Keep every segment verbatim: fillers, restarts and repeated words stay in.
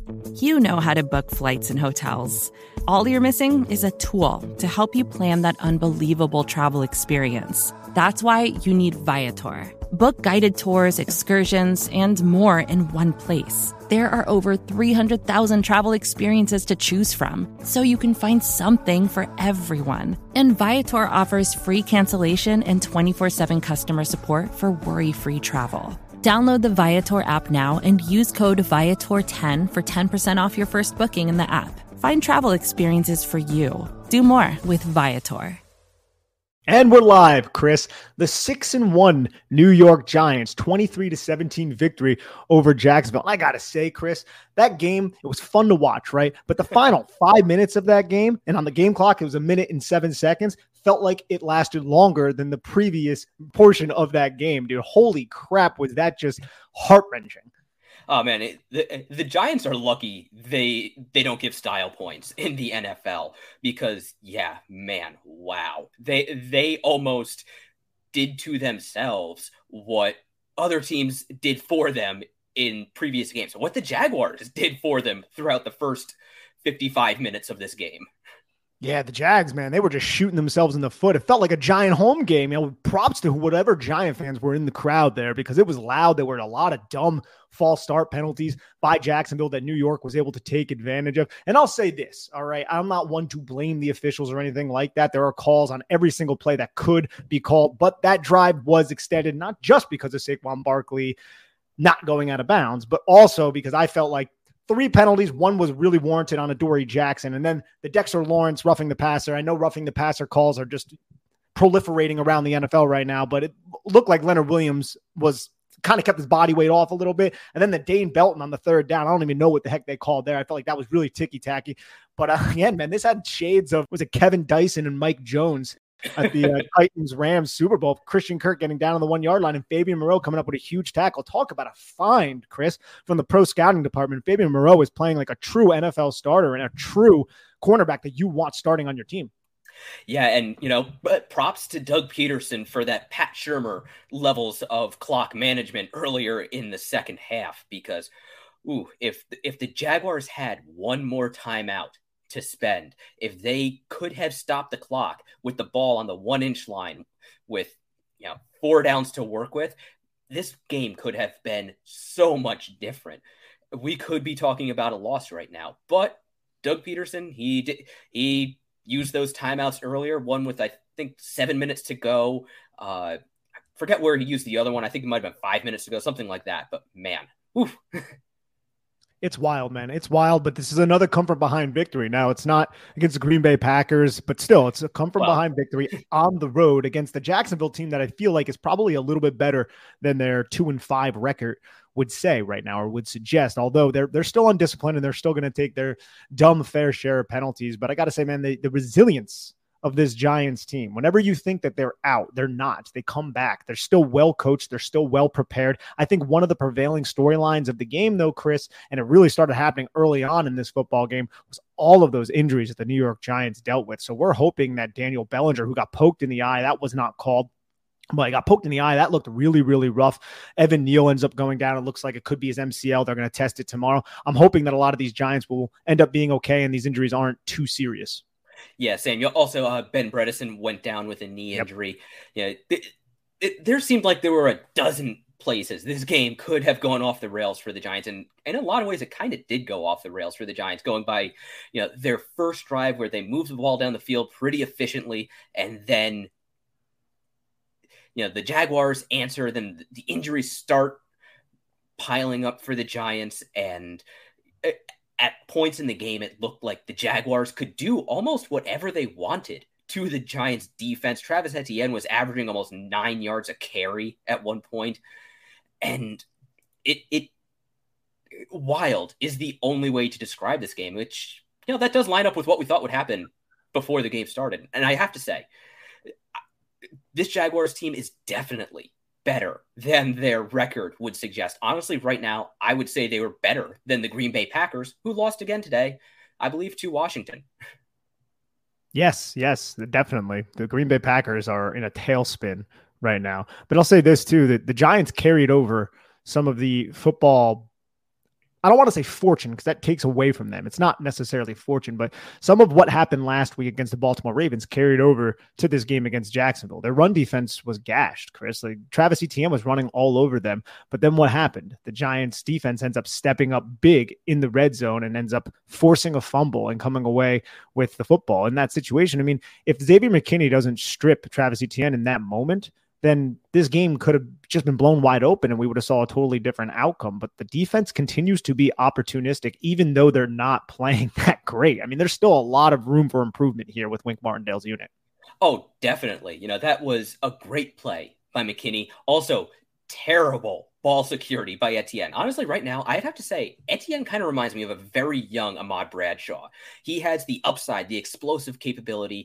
You know how to book flights and hotels. All you're missing is a tool to help you plan that unbelievable travel experience. That's why you need Viator. Book guided tours, excursions, and more in one place. There are over three hundred thousand travel experiences to choose from, so you can find something for everyone. And Viator offers free cancellation and twenty-four seven customer support for worry-free travel. Download the Viator app now and use code Viator ten for ten percent off your first booking in the app. Find travel experiences for you. Do more with Viator. And we're live, Chris. The six and one New York Giants, twenty-three to seventeen victory over Jacksonville. And I got to say, Chris, that game, it was fun to watch, right? But the final five minutes of that game, and on the game clock, it was a minute and seven seconds, felt like it lasted longer than the previous portion of that game, dude. Holy crap, was that just heart-wrenching. Oh, man, it, the, the Giants are lucky they they don't give style points in the N F L because, yeah, man, wow. They they almost did to themselves what other teams did for them in previous games. What the Jaguars did for them throughout the first fifty-five minutes of this game. Yeah, the Jags, man, they were just shooting themselves in the foot. It felt like a Giant home game. You know, props to whatever Giant fans were in the crowd there because it was loud. There were a lot of dumb false start penalties by Jacksonville that New York was able to take advantage of. And I'll say this, all right, I'm not one to blame the officials or anything like that. There are calls on every single play that could be called, but that drive was extended not just because of Saquon Barkley not going out of bounds, but also because I felt like three penalties. One was really warranted on Adoree Jackson. And then the Dexter Lawrence roughing the passer. I know roughing the passer calls are just proliferating around the N F L right now, but it looked like Leonard Williams was kind of kept his body weight off a little bit. And then the Dane Belton on the third down. I don't even know what the heck they called there. I felt like that was really ticky-tacky. But uh, again, man, this had shades of, was it Kevin Dyson and Mike Jones at the uh, Titans-Rams Super Bowl? Christian Kirk getting down on the one-yard line and Fabian Moreau coming up with a huge tackle. Talk about a find, Chris, from the pro scouting department. Fabian Moreau is playing like a true N F L starter and a true cornerback that you want starting on your team. Yeah, and, you know, but props to Doug Peterson for that Pat Shurmur levels of clock management earlier in the second half because, ooh, if if the Jaguars had one more timeout to spend, if they could have stopped the clock with the ball on the one-inch line with, you know, four downs to work with, this game could have been so much different. We could be talking about a loss right now, but Doug Peterson, he did, he used those timeouts earlier, one with, I think, seven minutes to go. Uh, I forget where he used the other one. I think it might have been five minutes to go, something like that. But, man, oof. It's wild, man. It's wild, but this is another comfort behind victory. Now, it's not against the Green Bay Packers, but still, it's a comfort well, behind victory on the road against the Jacksonville team that I feel like is probably a little bit better than their two and five record would say right now or would suggest, although they're they're still undisciplined and they're still going to take their dumb fair share of penalties. But I got to say, man, the, the resilience of this Giants team, whenever you think that they're out, they're not. They come back. They're still well coached. They're still well prepared. I think one of the prevailing storylines of the game, though, Chris, and it really started happening early on in this football game, was all of those injuries that the New York Giants dealt with. So we're hoping that Daniel Bellinger, who got poked in the eye, that was not called, but he got poked in the eye. That looked really, really rough. Evan Neal ends up going down. It looks like it could be his M C L. They're going to test it tomorrow. I'm hoping that a lot of these Giants will end up being okay and these injuries aren't too serious. Yeah, Sam. Also, uh, Ben Bredesen went down with a knee yep. injury. Yeah, it, it, there seemed like there were a dozen places this game could have gone off the rails for the Giants, and, and in a lot of ways, it kind of did go off the rails for the Giants, going by, you know, their first drive where they moved the ball down the field pretty efficiently, and then, you know, the Jaguars answer, then the injuries start piling up for the Giants, and It, at points in the game, it looked like the Jaguars could do almost whatever they wanted to the Giants defense. Travis Etienne was averaging almost nine yards a carry at one point. And it, it wild is the only way to describe this game, which, you know, that does line up with what we thought would happen before the game started. And I have to say, this Jaguars team is definitely better than their record would suggest. Honestly, right now, I would say they were better than the Green Bay Packers, who lost again today, I believe, to Washington. Yes, yes, definitely. The Green Bay Packers are in a tailspin right now. But I'll say this, too, that the Giants carried over some of the football I don't want to say fortune because that takes away from them. It's not necessarily fortune, but some of what happened last week against the Baltimore Ravens carried over to this game against Jacksonville. Their run defense was gashed, Chris. Like Travis Etienne was running all over them. But then what happened? The Giants defense ends up stepping up big in the red zone and ends up forcing a fumble and coming away with the football. In that situation, I mean, if Xavier McKinney doesn't strip Travis Etienne in that moment, then this game could have just been blown wide open and we would have saw a totally different outcome. But the defense continues to be opportunistic, even though they're not playing that great. I mean, there's still a lot of room for improvement here with Wink Martindale's unit. Oh, definitely. You know, that was a great play by McKinney. Also, terrible ball security by Etienne. Honestly, right now, I'd have to say Etienne kind of reminds me of a very young Ahmad Bradshaw. He has the upside, the explosive capability,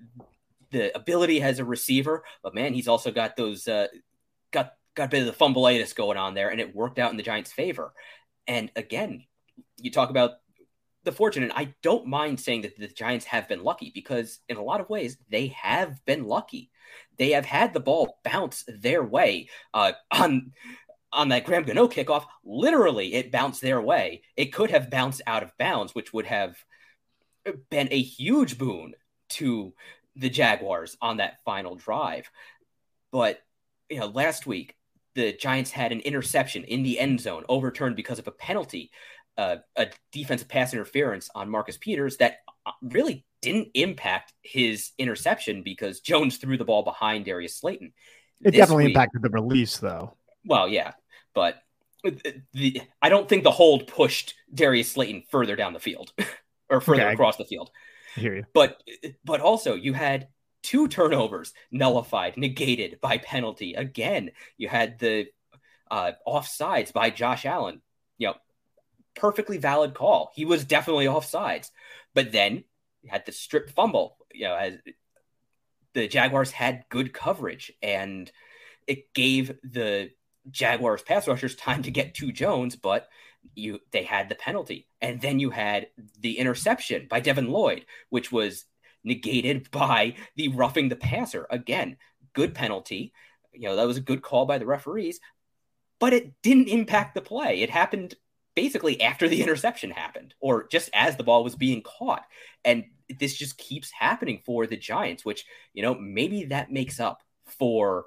the ability as a receiver, but man, he's also got those, uh, got, got a bit of the fumbleitis going on there, and it worked out in the Giants' favor. And again, you talk about the fortune, and I don't mind saying that the Giants have been lucky because in a lot of ways, they have been lucky. They have had the ball bounce their way uh, on, on that Graham Gano kickoff. Literally, it bounced their way. It could have bounced out of bounds, which would have been a huge boon to the Jaguars on that final drive. But, you know, last week, the Giants had an interception in the end zone overturned because of a penalty, uh, a defensive pass interference on Marcus Peters that really didn't impact his interception because Jones threw the ball behind Darius Slayton. It this definitely week, impacted the release, though. Well, yeah, but the, I don't think the hold pushed Darius Slayton further down the field or further okay, across the field. I hear you. But but also you had two turnovers nullified, negated by penalty. Again, you had the uh, offsides by Josh Allen. You know, perfectly valid call. He was definitely offsides. But then you had the strip fumble. You know, as the Jaguars had good coverage, and it gave the Jaguars pass rushers time to get to Jones, but you they had the penalty. And then you had the interception by Devin Lloyd, which was negated by the roughing the passer. Again, good penalty. You know, that was a good call by the referees, but it didn't impact the play. It happened basically after the interception happened, or just as the ball was being caught. And this just keeps happening for the Giants, which, you know, maybe that makes up for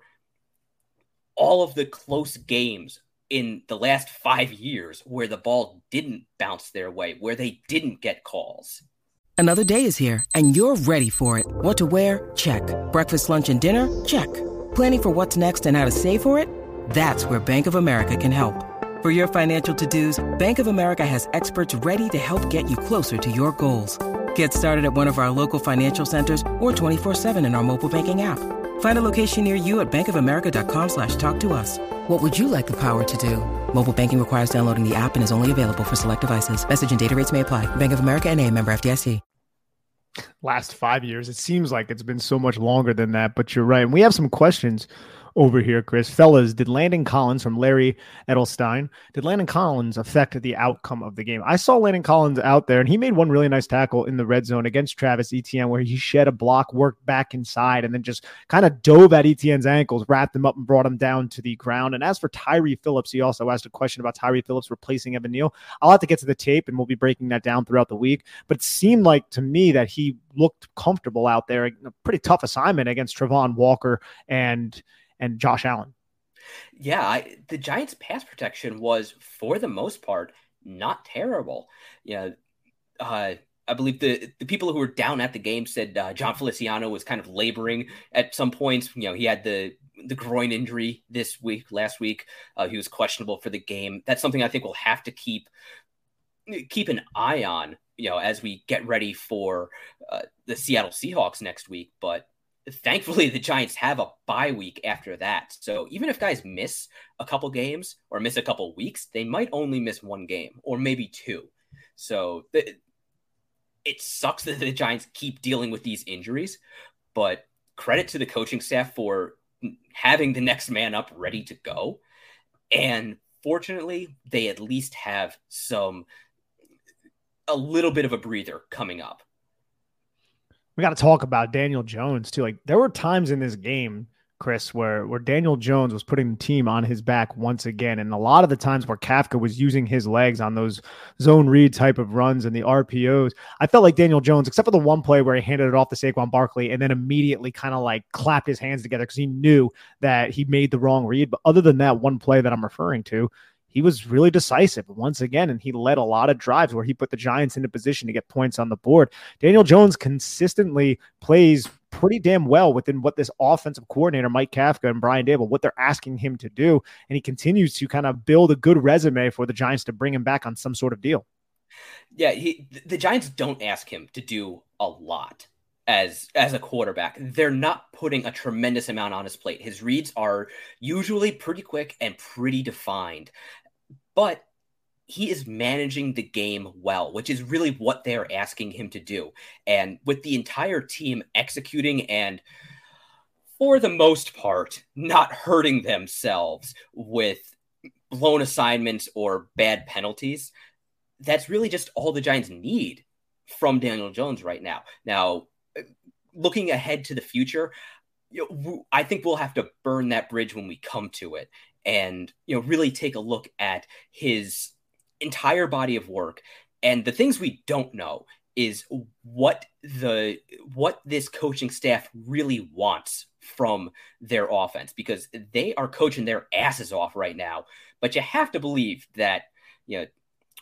all of the close games in the last five years where the ball didn't bounce their way, where they didn't get calls. Another day is here and you're ready for it. What to wear? Check. Breakfast, lunch, and dinner? Check. Planning for what's next and how to save for it? That's where Bank of America can help. For your financial to-dos, Bank of America has experts ready to help get you closer to your goals. Get started at one of our local financial centers or twenty-four seven in our mobile banking app. Find a location near you at bankofamerica.com slash talk to us. What would you like the power to do? Mobile banking requires downloading the app and is only available for select devices. Message and data rates may apply. Bank of America N A, member F D I C. Last five years. It seems like it's been so much longer than that, but you're right. And we have some questions over here, Chris. Fellas, did Landon Collins from Larry Edelstein, did Landon Collins affect the outcome of the game? I saw Landon Collins out there, and he made one really nice tackle in the red zone against Travis Etienne where he shed a block, worked back inside, and then just kind of dove at Etienne's ankles, wrapped him up, and brought him down to the ground. And as for Tyree Phillips, he also asked a question about Tyree Phillips replacing Evan Neal. I'll have to get to the tape, and we'll be breaking that down throughout the week. But it seemed like to me that he looked comfortable out there. A pretty tough assignment against Travon Walker and and Josh Allen. Yeah, I, the Giants' pass protection was, for the most part, not terrible. Yeah, uh, I believe the the people who were down at the game said uh, John Feliciano was kind of laboring at some points. You know, he had the the groin injury this week, last week. Uh, he was questionable for the game. That's something I think we'll have to keep keep an eye on, you know, as we get ready for uh, the Seattle Seahawks next week. But thankfully, the Giants have a bye week after that. So even if guys miss a couple games or miss a couple weeks, they might only miss one game or maybe two. So the, it sucks that the Giants keep dealing with these injuries, but credit to the coaching staff for having the next man up ready to go. And fortunately, they at least have some, a little bit of a breather coming up. We got to talk about Daniel Jones too. Like there were times in this game Chris, where where Daniel Jones was putting the team on his back once again. And a lot of the times where Kafka was using his legs on those zone read type of runs and the R P Os, I felt like Daniel Jones, except for the one play where he handed it off to Saquon Barkley and then immediately kind of like clapped his hands together because he knew that he made the wrong read. But other than that one play that I'm referring to, he was really decisive once again, and he led a lot of drives where he put the Giants into position to get points on the board. Daniel Jones consistently plays pretty damn well within what this offensive coordinator, Mike Kafka and Brian Daboll, what they're asking him to do. And he continues to kind of build a good resume for the Giants to bring him back on some sort of deal. Yeah, he, the Giants don't ask him to do a lot as as a quarterback. They're not putting a tremendous amount on his plate. His reads are usually pretty quick and pretty defined. But he is managing the game well, which is really what they're asking him to do. And with the entire team executing and, for the most part, not hurting themselves with blown assignments or bad penalties, that's really just all the Giants need from Daniel Jones right now. Now, looking ahead to the future, you know, I think we'll have to burn that bridge when we come to it. And, you know, really take a look at his entire body of work. And the things we don't know is what the what this coaching staff really wants from their offense, because they are coaching their asses off right now. But you have to believe that, you know,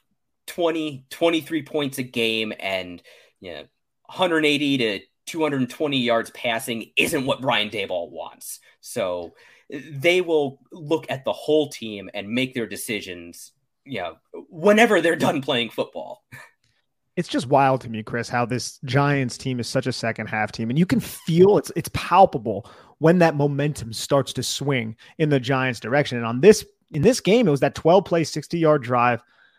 twenty, twenty-three points a game and, you know, one hundred eighty to two hundred twenty yards passing isn't what Brian Daboll wants. So they will look at the whole team and make their decisions, you know, whenever they're done playing football. It's just wild to me, Chris, how this Giants team is such a second half team. And you can feel it's it's palpable when that momentum starts to swing in the Giants direction. And on this, in this game, it was that twelve play, sixty yard drive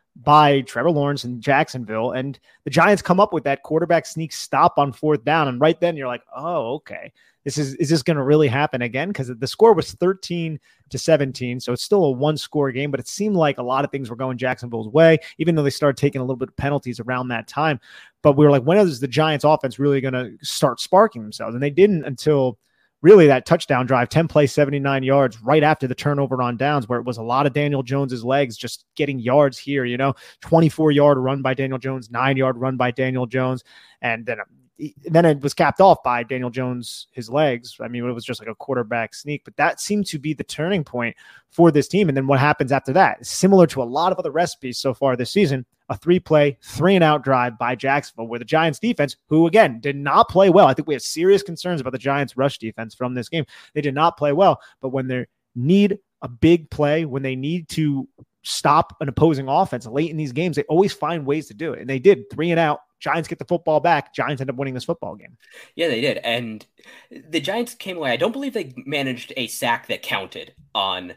by Trevor Lawrence in Jacksonville. And the Giants come up with that quarterback sneak stop on fourth down. And right then you're like, oh, okay. This is, is this going to really happen again? Because the score was thirteen to seventeen. So it's still a one score game, but it seemed like a lot of things were going Jacksonville's way, even though they started taking a little bit of penalties around that time. But we were like, when is the Giants offense really going to start sparking themselves? And they didn't until really that touchdown drive, ten play, seventy-nine yards right after the turnover on downs, where it was a lot of Daniel Jones's legs just getting yards here, you know, twenty-four yard run by Daniel Jones, nine yard run by Daniel Jones. And then then it was capped off by Daniel Jones, his legs. I mean, it was just like a quarterback sneak, but that seemed to be the turning point for this team. And then what happens after that? Similar to a lot of other recipes so far this season, a three-play, three-and-out drive by Jacksonville, where the Giants defense, who, again, did not play well. I think we have serious concerns about the Giants' rush defense from this game. They did not play well, but when they need a big play, when they need to stop an opposing offense late in these games, they always find ways to do it. And they did. Three and out. Giants get the football back. Giants end up winning this football game. Yeah, they did. And the Giants came away. I don't believe they managed a sack that counted on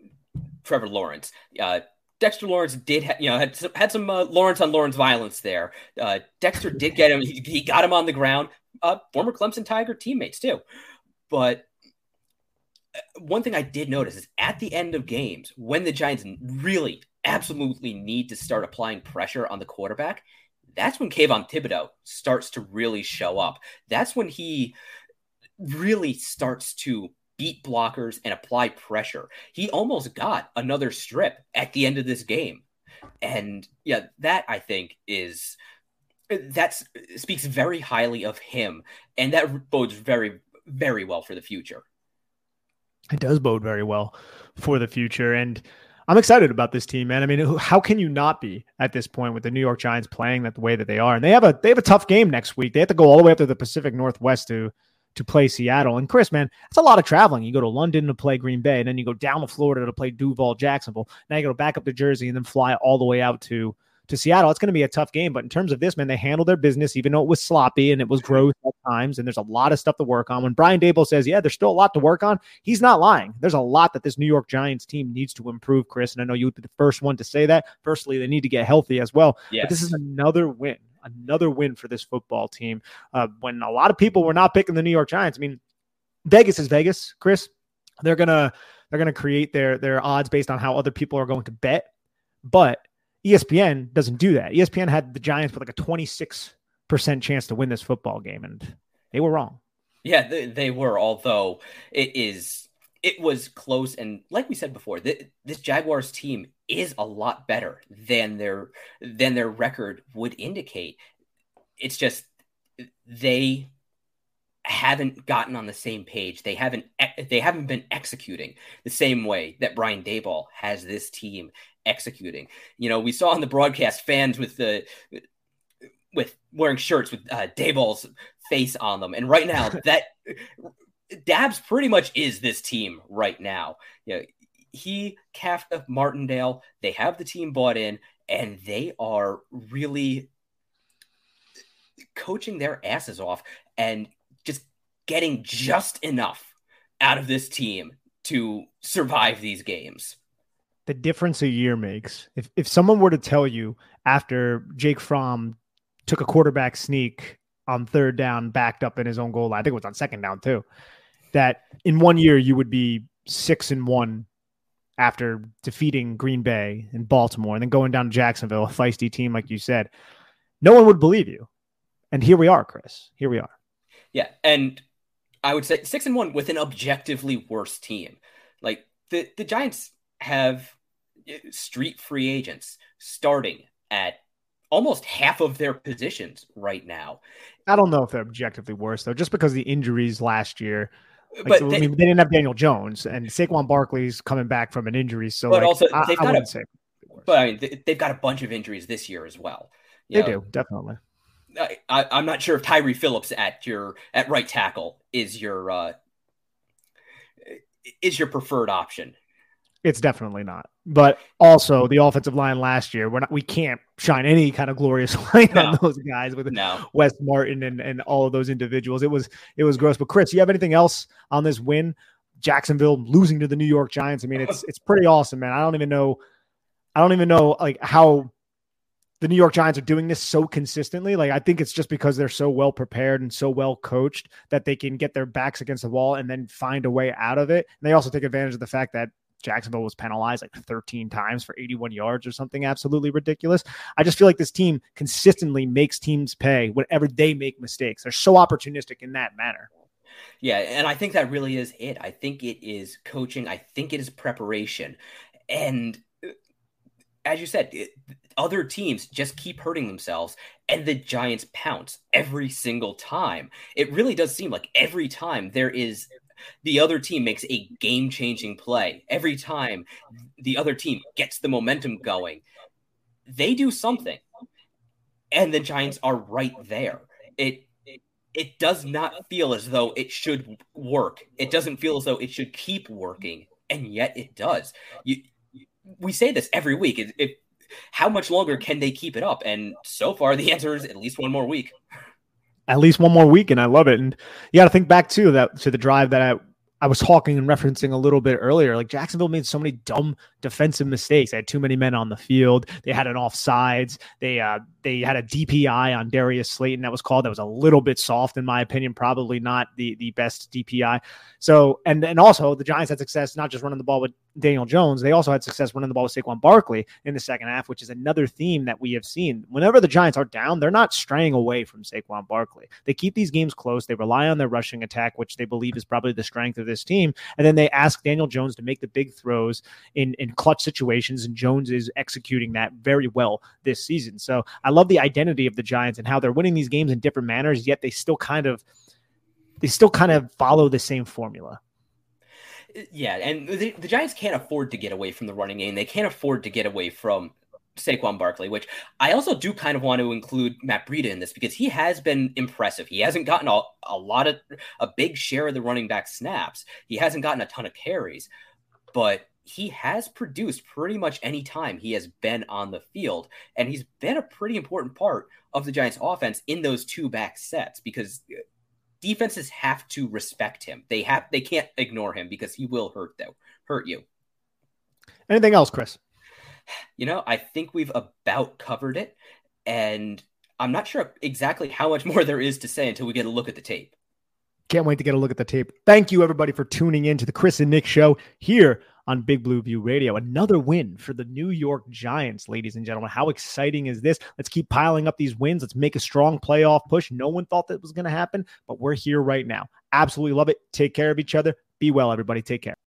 Trevor Lawrence. Uh, Dexter Lawrence did, ha- you know, had some, had some uh, Lawrence on Lawrence violence there. Uh, Dexter did get him. He, he got him on the ground. Uh, former Clemson Tiger teammates too. But one thing I did notice is at the end of games, when the Giants really absolutely need to start applying pressure on the quarterback, that's when Kayvon Thibodeau starts to really show up. That's when he really starts to beat blockers and apply pressure. He almost got another strip at the end of this game. And yeah, that I think is, that speaks very highly of him. And that bodes very, very well for the future. It does bode very well for the future. And I'm excited about this team, man. I mean, how can you not be at this point with the New York Giants playing that the way that they are? And they have a they have a tough game next week. They have to go all the way up to the Pacific Northwest to to play Seattle. And Chris, man, it's a lot of traveling. You go to London to play Green Bay, and then you go down to Florida to play Duval, Jacksonville. Now you go back up to Jersey and then fly all the way out to to Seattle. It's going to be a tough game. But in terms of this, man, they handled their business, even though it was sloppy and it was gross at times. And there's a lot of stuff to work on. When Brian Daboll says, yeah, there's still a lot to work on, he's not lying. There's a lot that this New York Giants team needs to improve, Chris. And I know you would be the first one to say that. Firstly, they need to get healthy as well. Yes. But this is another win, another win for this football team. Uh, when a lot of people were not picking the New York Giants. I mean, Vegas is Vegas, Chris. They're going to, they're going to create their, their odds based on how other people are going to bet. But E S P N doesn't do that. E S P N had the Giants with like a twenty-six percent chance to win this football game, and they were wrong. Yeah, they, they were, although it is it was close, and like we said before, th- this Jaguars team is a lot better than their than their record would indicate. It's just they haven't gotten on the same page. They haven't they haven't been executing the same way that Brian Daboll has this team executing. You know, we saw on the broadcast fans with the with wearing shirts with uh, Daboll's face on them, and right now that Dabs pretty much is this team right now. You know, he, Kafka, Martindale, they have the team bought in, and they are really coaching their asses off and just getting just enough out of this team to survive these games. The difference a year makes. If if someone were to tell you after Jake Fromm took a quarterback sneak on third down, backed up in his own goal line, I think it was on second down too, that in one year you would be six and one after defeating Green Bay and Baltimore and then going down to Jacksonville, a feisty team, like you said, no one would believe you. And here we are, Chris. Here we are. Yeah. And I would say six and one with an objectively worse team. Like the, the Giants have street free agents starting at almost half of their positions right now. I don't know if they're objectively worse though, just because of the injuries last year. Like, but so, they, I mean, they didn't have Daniel Jones, and Saquon Barkley's coming back from an injury. So, but like, also I, they've I got wouldn't a, say. But I mean, they, they've got a bunch of injuries this year as well. You they know, do definitely. I, I, I'm not sure if Tyree Phillips at your at right tackle is your uh, is your preferred option. It's definitely not. But also the offensive line last year, we're not, we can't shine any kind of glorious light no. on those guys with no. Wes Martin and, and all of those individuals. It was, it was gross. But Chris, you have anything else on this win? Jacksonville losing to the New York Giants. I mean, it's, it's pretty awesome, man. I don't even know. I don't even know like how the New York Giants are doing this so consistently. Like, I think it's just because they're so well prepared and so well coached that they can get their backs against the wall and then find a way out of it. And they also take advantage of the fact that Jacksonville was penalized like thirteen times for eighty-one yards or something absolutely ridiculous. I just feel like this team consistently makes teams pay whenever they make mistakes. They're so opportunistic in that manner. Yeah, and I think that really is it. I think it is coaching. I think it is preparation. And as you said, it, other teams just keep hurting themselves, and the Giants pounce every single time. It really does seem like every time there is the other team makes a game-changing play. Every time the other team gets the momentum going, they do something, and the Giants are right there. It it, it does not feel as though it should work. It doesn't feel as though it should keep working, and yet it does. You, we say this every week. It, it, how much longer can they keep it up? And so far, the answer is at least one more week. At least one more week, and I love it. And you got to think back too that to the drive that I, I was talking and referencing a little bit earlier. Like Jacksonville made so many dumb defensive mistakes. They had too many men on the field. They had an offsides. They uh, they had a D P I on Darius Slayton that was called. That was a little bit soft in my opinion. Probably not the the best D P I. So and and also the Giants had success not just running the ball with Daniel Jones. They also had success running the ball with Saquon Barkley in the second half, which is another theme that we have seen. Whenever the Giants are down, they're not straying away from Saquon Barkley. They keep these games close. They rely on their rushing attack, which they believe is probably the strength of this team. And then they ask Daniel Jones to make the big throws in, in clutch situations, and Jones is executing that very well this season. So I love the identity of the Giants and how they're winning these games in different manners, yet they still kind of they still kind of follow the same formula. Yeah, and the, the Giants can't afford to get away from the running game. They can't afford to get away from Saquon Barkley, which I also do kind of want to include Matt Breida in this because he has been impressive. He hasn't gotten a, a lot of a big share of the running back snaps. He hasn't gotten a ton of carries, but he has produced pretty much any time he has been on the field, and he's been a pretty important part of the Giants offense in those two back sets because defenses have to respect him. They have, they can't ignore him because he will hurt them, hurt you. Anything else, Chris? You know, I think we've about covered it, and I'm not sure exactly how much more there is to say until we get a look at the tape. Can't wait to get a look at the tape. Thank you, everybody, for tuning in to the Chris and Nick Show here on Big Blue View Radio. Another win for the New York Giants, ladies and gentlemen. How exciting is this? Let's keep piling up these wins. Let's make a strong playoff push. No one thought that was going to happen, but we're here right now. Absolutely love it. Take care of each other. Be well, everybody. Take care.